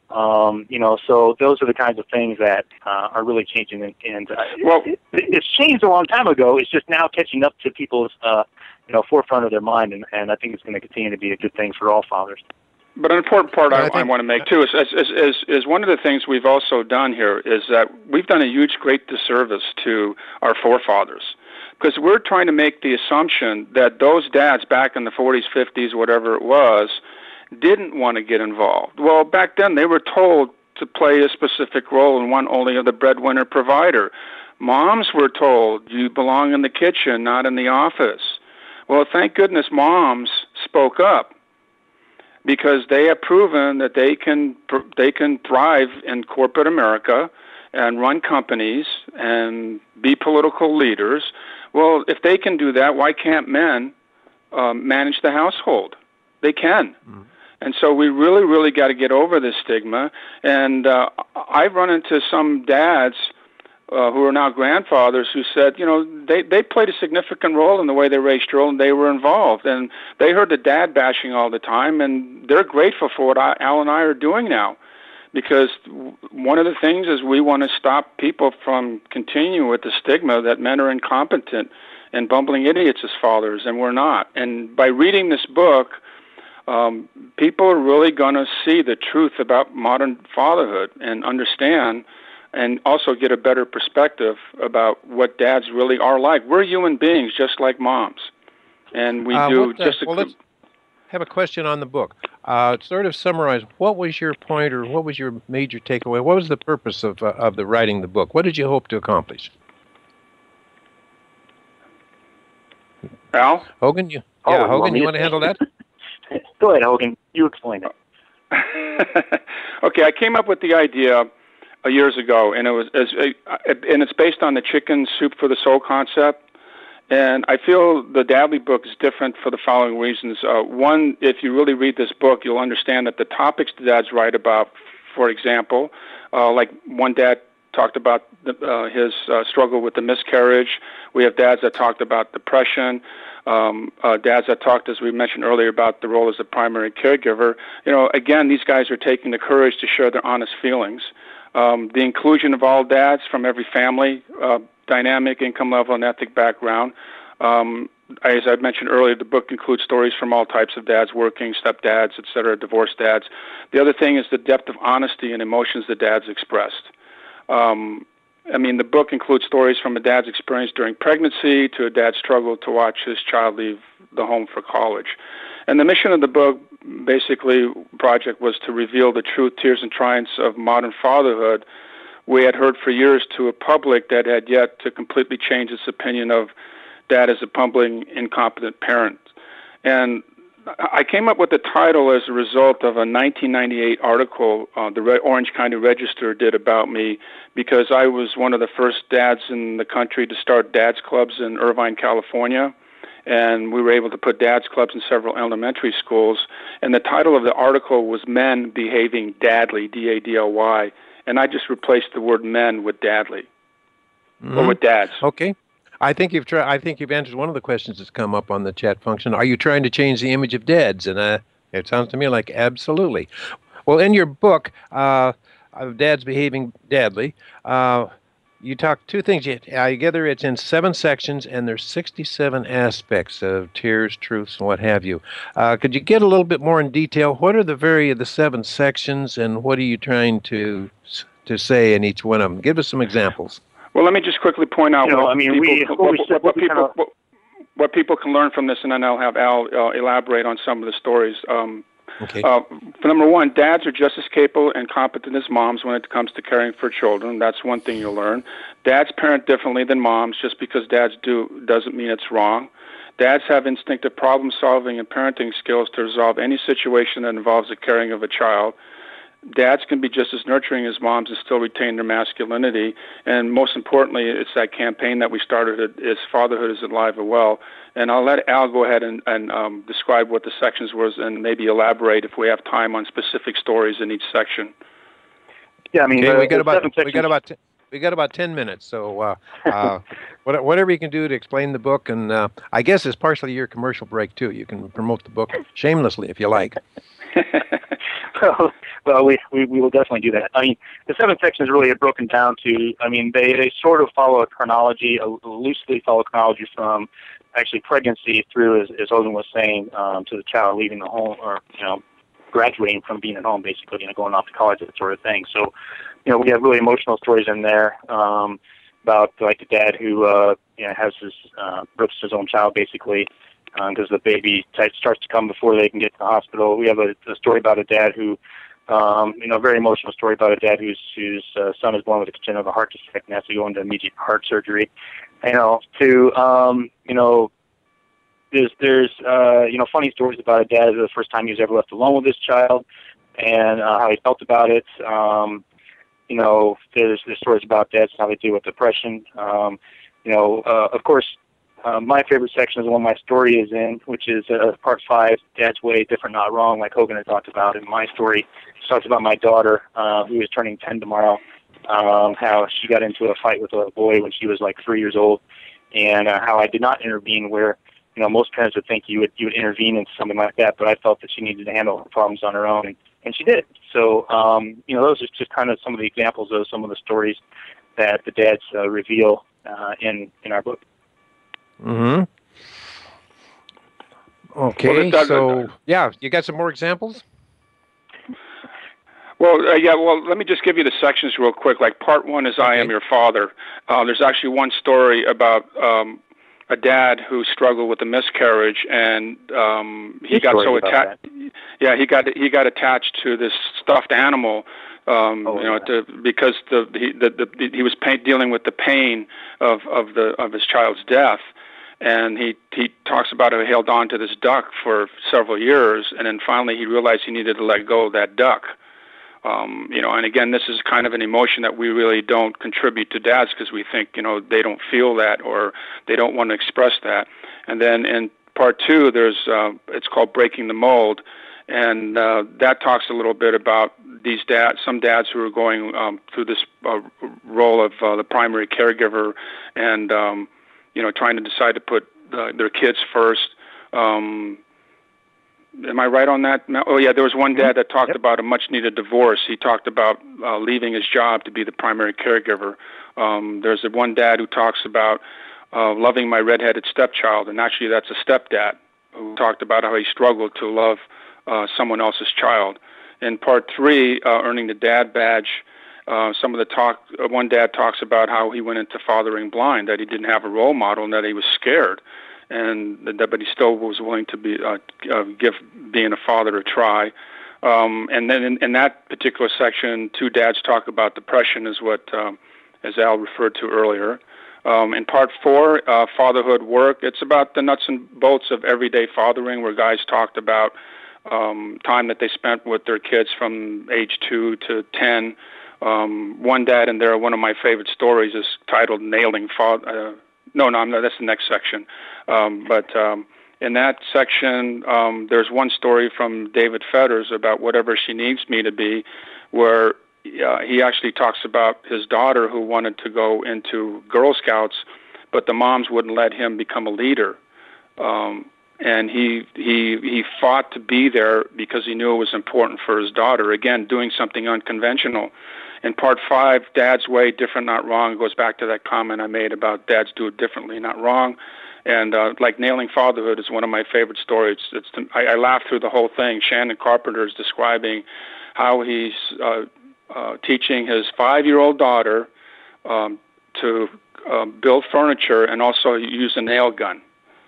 Um, you know, so those are the kinds of things that uh, are really changing. And, and uh, well, it, it's changed a long time ago. It's just now catching up to people's, uh, you know, forefront of their mind, and, and I think it's going to continue to be a good thing for all fathers. But an important part I, I, I want to make, too, is, is, is, is one of the things we've also done here is that we've done a huge, great disservice to our forefathers. Because we're trying to make the assumption that those dads back in the forties, fifties, whatever it was, didn't want to get involved. Well, back then they were told to play a specific role and one only of the breadwinner provider. Moms were told you belong in the kitchen, not in the office. Well, thank goodness moms spoke up, because they have proven that they can they can thrive in corporate America and run companies and be political leaders. Well, if they can do that, why can't men um, manage the household? They can. Mm. And so we really, really got to get over this stigma. And uh, I've run into some dads uh, who are now grandfathers who said, you know, they, they played a significant role in the way they raised children. They were involved. And they heard the dad bashing all the time, and they're grateful for what I, Al and I are doing now. Because one of the things is we want to stop people from continuing with the stigma that men are incompetent and bumbling idiots as fathers, and we're not. And by reading this book, Um, people are really going to see the truth about modern fatherhood and understand, and also get a better perspective about what dads really are like. We're human beings just like moms, and we uh, do the, just a... Well, let's have a question on the book. Uh, sort of summarize, what was your point, or what was your major takeaway? What was the purpose of, uh, of the writing the book? What did you hope to accomplish? Al? Hogan, you, oh, yeah, Hogan, you want to handle that? Go ahead, Hogan. You explain it. Okay, I came up with the idea uh, years ago, and it was as, uh, and it's based on the chicken soup for the soul concept. And I feel the Dadley book is different for the following reasons. Uh, one, if you really read this book, you'll understand that the topics the dads write about, for example, uh, like one dad talked about the, uh, his uh, struggle with the miscarriage. We have dads that talked about depression. Um, uh, dads that talked, as we mentioned earlier, about the role as a primary caregiver. You know, again, these guys are taking the courage to share their honest feelings. Um, the inclusion of all dads from every family, uh, dynamic, income level, and ethnic background. Um, as I mentioned earlier, the book includes stories from all types of dads, working, stepdads, et cetera, divorced dads. The other thing is the depth of honesty and emotions the dads expressed. Um, I mean, the book includes stories from a dad's experience during pregnancy to a dad's struggle to watch his child leave the home for college. And the mission of the book, basically, project was to reveal the truth, tears, and triumphs of modern fatherhood we had heard for years to a public that had yet to completely change its opinion of dad as a bumbling, incompetent parent. And I came up with the title as a result of a nineteen ninety-eight article uh, the Orange County Register did about me, because I was one of the first dads in the country to start dads clubs in Irvine, California, and we were able to put dads clubs in several elementary schools. And the title of the article was Men Behaving Dadly, D A D L Y, and I just replaced the word men with dadly, mm-hmm. or with dads. Okay. I think you've tried. I think you've answered one of the questions that's come up on the chat function. Are you trying to change the image of dads? And uh, it sounds to me like absolutely. Well, in your book, uh, of Dads Behaving Dadly, uh, you talk two things. You, I gather it's in seven sections, and there's sixty-seven aspects of tears, truths, and what have you. Uh, could you get a little bit more in detail? What are the very the seven sections, and what are you trying to to say in each one of them? Give us some examples. Well, let me just quickly point out you know, what, I mean, people, we, what, we what, what, people, what, what people can learn from this, and then I'll have Al uh, elaborate on some of the stories. Um, okay. Uh, for number one, dads are just as capable and competent as moms when it comes to caring for children. That's one thing you'll learn. Dads parent differently than moms. Just because dads do doesn't mean it's wrong. Dads have instinctive problem-solving and parenting skills to resolve any situation that involves the caring of a child. Dads can be just as nurturing as moms and still retain their masculinity. And most importantly, it's that campaign that we started, is Fatherhood is Alive and Well. And I'll let Al go ahead and, and um, describe what the sections was, and maybe elaborate if we have time on specific stories in each section. Yeah, I mean, okay, uh, we got about sections... we got about t- we got about ten minutes. So uh, uh, whatever you can do to explain the book, and uh, I guess it's partially your commercial break too. You can promote the book shamelessly if you like. well, well, we, we we will definitely do that. I mean, the seven sections really are broken down to. I mean, they they sort of follow a chronology, a loosely follow a chronology from actually pregnancy through, as, as Hogan was saying, um, to the child leaving the home, or you know, graduating from being at home, basically, you know, going off to college, that sort of thing. So, you know, we have really emotional stories in there um, about like the dad who uh, you know has his uh, births his own child, basically. Because um, the baby type starts to come before they can get to the hospital. We have a, a story about a dad who, um, you know, a very emotional story about a dad whose whose uh, son is born with a congenital heart defect and has to go into immediate heart surgery. You know, to um, you know, there's there's uh, you know funny stories about a dad the first time he was ever left alone with his child, and uh, how he felt about it. Um, you know, there's there's stories about dads how they deal with depression. Um, you know, uh, of course. Uh, my favorite section is the one my story is in, which is uh, part five, Dad's Way, Different Not Wrong, like Hogan had talked about. In my story, it talks about my daughter, uh, who is turning ten tomorrow, um, how she got into a fight with a boy when she was like three years old, and uh, how I did not intervene where, you know, most parents would think you would you would intervene in something like that, but I felt that she needed to handle her problems on her own, and, and she did. So, um, you know, those are just kind of some of the examples of some of the stories that the dads uh, reveal uh, in, in our book. Mm-hmm. Okay, well, so, yeah, you got some more examples? Well, uh, yeah, well, let me just give you the sections real quick. Like, part one is I Am Your Father. Uh, there's actually one story about um, a dad who struggled with a miscarriage, and um, he got so attached. Yeah, he got he got attached to this stuffed animal. Um, oh, you know, yeah. to, because the he, the, the he was pain, dealing with the pain of, of the of his child's death. And he, he talks about how he held on to this duck for several years, and then finally he realized he needed to let go of that duck. Um, you know, and again, this is kind of an emotion that we really don't contribute to dads because we think, you know, they don't feel that or they don't want to express that. And then in part two, there's uh, it's called Breaking the Mold, and uh, that talks a little bit about these dads, some dads who are going um, through this uh, role of uh, the primary caregiver and um, you know, trying to decide to put uh, their kids first. Um, am I right on that? Oh, yeah, there was one dad that talked yep. about a much-needed divorce. He talked about uh, leaving his job to be the primary caregiver. Um, there's one dad who talks about uh, loving my redheaded stepchild, and actually that's a stepdad who talked about how he struggled to love uh, someone else's child. In part three, uh, earning the dad badge, Uh, some of the talk, uh, one dad talks about how he went into fathering blind, that he didn't have a role model and that he was scared, and that, but he still was willing to be uh, uh, give being a father a try. Um, and then in, in that particular section, two dads talk about depression, is what, um, as Al referred to earlier. Um, in part four, uh, fatherhood work, it's about the nuts and bolts of everyday fathering, where guys talked about um, time that they spent with their kids from age two to ten. Um, one dad in there, one of my favorite stories is titled Nailing Father. Uh, no, no, no, that's the next section. Um, but um, in that section, um, there's one story from David Fetters about Whatever She Needs Me to Be, where uh, he actually talks about his daughter who wanted to go into Girl Scouts, but the moms wouldn't let him become a leader. Um, and he he he fought to be there because he knew it was important for his daughter. Again, doing something unconventional. In part five, Dad's Way, Different Not Wrong, goes back to that comment I made about dads do it differently, not wrong. And uh, like Nailing Fatherhood is one of my favorite stories. It's, it's I, I laughed through the whole thing. Shannon Carpenter is describing how he's uh, uh, teaching his five-year-old daughter um, to uh, build furniture and also use a nail gun.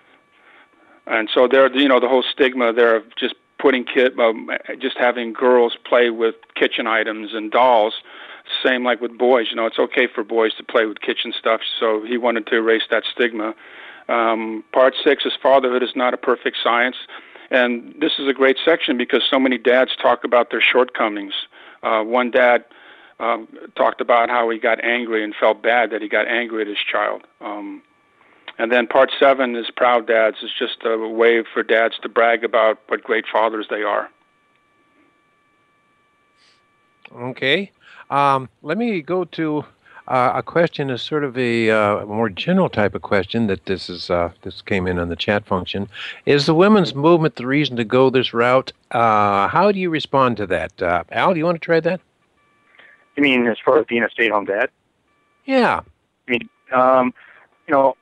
And so there, you know, the whole stigma there of just putting kid, um, just having girls play with kitchen items and dolls. Same like with boys, you know, it's okay for boys to play with kitchen stuff. So he wanted to erase that stigma. Um, part six is Fatherhood is Not a Perfect Science. And this is a great section because so many dads talk about their shortcomings. Uh, one dad um, talked about how he got angry and felt bad that he got angry at his child. Um, And then part seven is Proud Dads. It's just a way for dads to brag about what great fathers they are. Okay. Um, let me go to uh, a question is sort of a, uh, a more general type of question that this is uh, this came in on the chat function. Is the women's movement the reason to go this route? Uh, how do you respond to that? Uh, Al, do you want to try that? You mean as far as being a stay-at-home dad? Yeah. I mean, um, you know,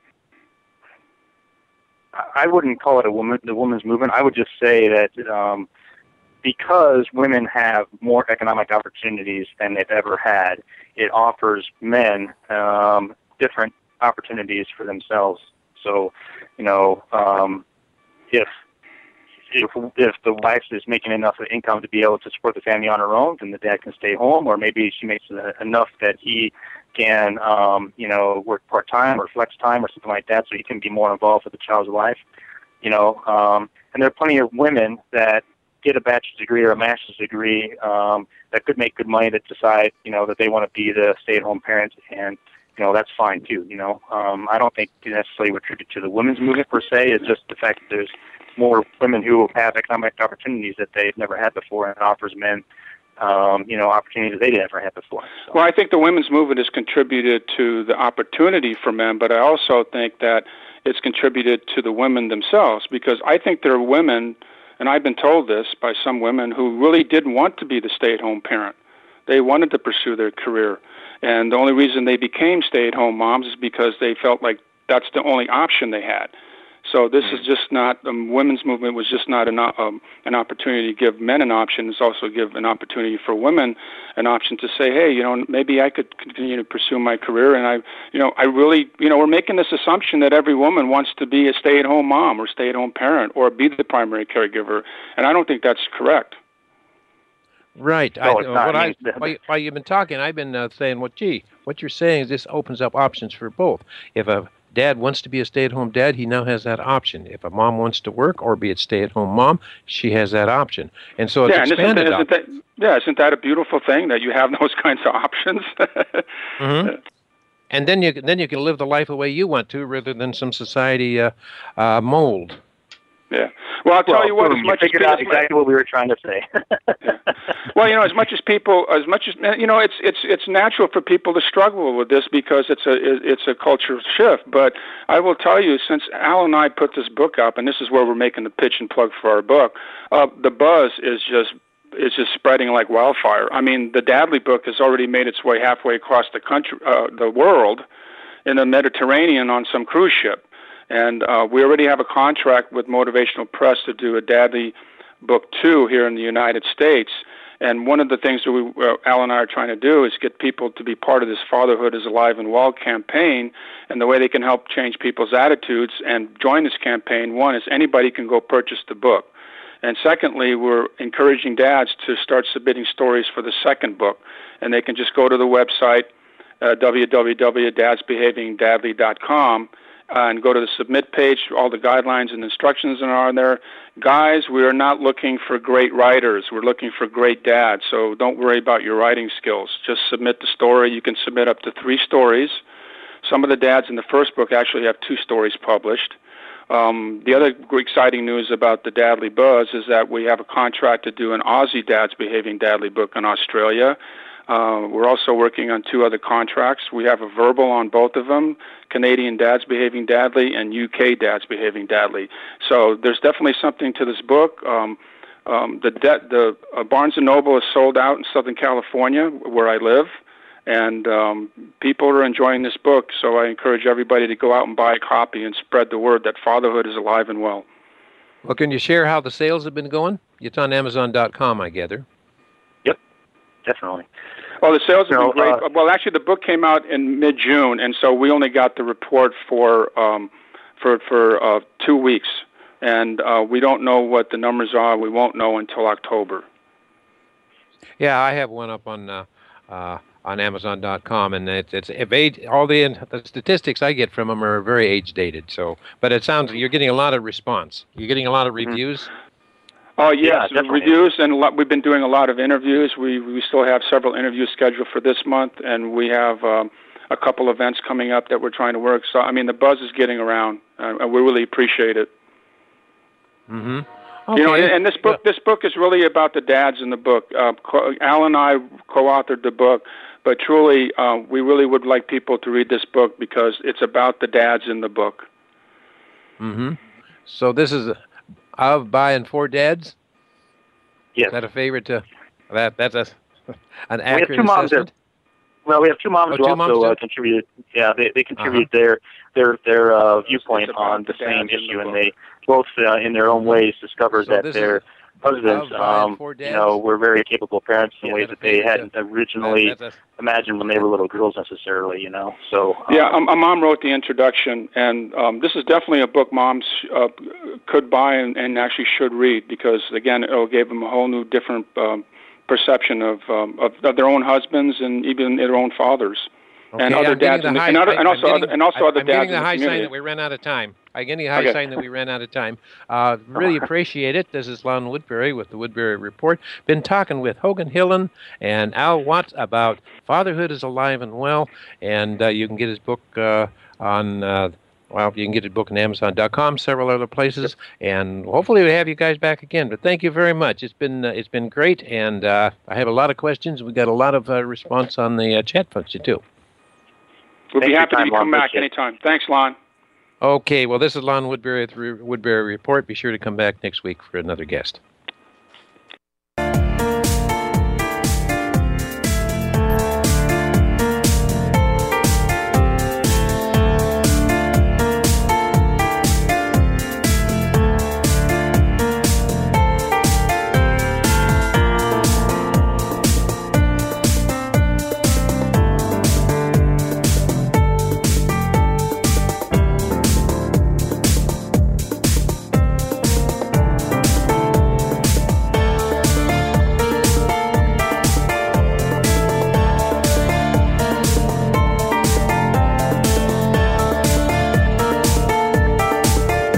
I wouldn't call it a woman, the women's movement. I would just say that um, because women have more economic opportunities than they've ever had, it offers men um, different opportunities for themselves. So, you know, um, if if if the wife is making enough income to be able to support the family on her own, then the dad can stay home, or maybe she makes enough that he can, um, you know, work part-time or flex-time or something like that, so he can be more involved with the child's life, you know. Um, and there are plenty of women that get a bachelor's degree or a master's degree um, that could make good money that decide, you know, that they want to be the stay-at-home parent, and, you know, that's fine, too, you know. Um, I don't think necessarily would attribute to the women's movement, per se. It's just the fact that there's more women who have economic opportunities that they've never had before, and it offers men Um, you know, opportunities they never had before. So. Well, I think the women's movement has contributed to the opportunity for men, but I also think that it's contributed to the women themselves, because I think there are women, and I've been told this by some women, who really didn't want to be the stay-at-home parent. They wanted to pursue their career, and the only reason they became stay-at-home moms is because they felt like that's the only option they had. So this is just not, the um, women's movement was just not an, um, an opportunity to give men an option. It's also give an opportunity for women an option to say, hey, you know, maybe I could continue to pursue my career. And I, you know, I really, you know, we're making this assumption that every woman wants to be a stay-at-home mom or stay-at-home parent or be the primary caregiver. And I don't think that's correct. Right. No, I, it's not. what I, while, while you've been talking, I've been uh, saying, well, gee, what you're saying is this opens up options for both. If a dad wants to be a stay-at-home dad, he now has that option. If a mom wants to work or be a stay-at-home mom, she has that option. And so it's yeah, expanded. And isn't that, isn't that, yeah, isn't that a beautiful thing that you have those kinds of options? mm-hmm. And then you then you can live the life the way you want to, rather than some society uh, uh, mold. Yeah. Well, I'll tell well, you what. Boom, as much you figured as out exactly what we were trying to say. yeah. Well, you know, as much as people, as much as you know, it's it's it's natural for people to struggle with this because it's a it's a cultural shift. But I will tell you, since Al and I put this book up, and this is where we're making the pitch and plug for our book, uh, the buzz is just is just spreading like wildfire. I mean, the Dadly book has already made its way halfway across the country, uh, the world, in the Mediterranean on some cruise ship. And uh, we already have a contract with Motivational Press to do a Dadly book two here in the United States. And one of the things that we, uh, Al and I are trying to do is get people to be part of this Fatherhood is Alive and Well campaign. And the way they can help change people's attitudes and join this campaign, one, is anybody can go purchase the book. And secondly, we're encouraging dads to start submitting stories for the second book. And they can just go to the website, uh, w w w dot dads behaving dadly dot com, Uh, and go to the submit page. All the guidelines and instructions are on there. Guys, we are not looking for great writers. We're looking for great dads. So don't worry about your writing skills. Just submit the story. You can submit up to three stories. Some of the dads in the first book actually have two stories published. Um, the other exciting news about the Dadly Buzz is that we have a contract to do an Aussie Dads Behaving Dadly book in Australia. Uh, we're also working on two other contracts. We have a verbal on both of them, Canadian Dads Behaving Dadly and U K Dads Behaving Dadly. So there's definitely something to this book. Um, um, the de- the uh, Barnes and Noble is sold out in Southern California, where I live, and um, people are enjoying this book. So I encourage everybody to go out and buy a copy and spread the word that fatherhood is alive and well. Well, can you share how the sales have been going? It's on Amazon dot com, I gather. Yep, definitely. Well, the sales have no, been great. Uh, well, actually, the book came out in mid-June, and so we only got the report for um, for for uh, two weeks, and uh, we don't know what the numbers are. We won't know until October. Yeah, I have one up on uh, uh, on Amazon dot com, and it's it's if age, all the the statistics I get from them are very age dated. So, but it sounds you're getting a lot of response. You're getting a lot of reviews. Mm-hmm. Oh, yes, yeah, reviews, and a lot, we've been doing a lot of interviews. We we still have several interviews scheduled for this month, and we have um, a couple events coming up that we're trying to work. So, I mean, the buzz is getting around, uh, and we really appreciate it. Mm-hmm. Okay. You know, and, and this book, this book is really about the dads in the book. Uh, co- Al and I co-authored the book, But truly, uh, we really would like people to read this book because it's about the dads in the book. Mm-hmm. So this is of, by, and for dads? Yes. Is that a favorite to... That, that's a, an We have accurate two moms assessment? that, well, we have two moms Oh, who two also moms uh, too? contributed. Yeah, they they contribute Uh-huh. their their their uh, viewpoint It's about on the the same dads in the issue, and book. they both, uh, in their own ways, discovered So that this their is husbands, of, by, and um, for you dads? know, were very capable parents in Yeah, ways that's that a they favorite, hadn't uh, originally That- that's a- imagined when they were little girls, necessarily. You know, so um, Yeah, um, a mom wrote the introduction, and um, this is definitely a book moms uh, could buy and, and actually should read because, again, it'll give them a whole new different um, perception of, um, of of their own husbands and even their own fathers. Okay, and other I'm getting dads, the in the, high, and, other, I- and I'm also getting- other, and also I- other I'm dads getting the in the high community. sign that we ran out of time. I'm getting the high Okay. sign that we ran out of time. Uh, really appreciate it. This is Lon Woodbury with the Woodbury Report. Been talking with Hogan Hillen and Al Watts about Fatherhood is Alive and Well, and uh, you can get his book uh, on... Uh, Well, you can get his book on Amazon dot com, several other places, and hopefully we'll have you guys back again. But thank you very much. It's been uh, it's been great, and uh, I have a lot of questions. We got a lot of uh, response on the uh, chat function too. We'll Thanks be for happy your to time, come Lon. back Appreciate it. anytime. Thanks, Lon. Okay, well, this is Lon Woodbury with the Woodbury Report. Be sure to come back next week for another guest.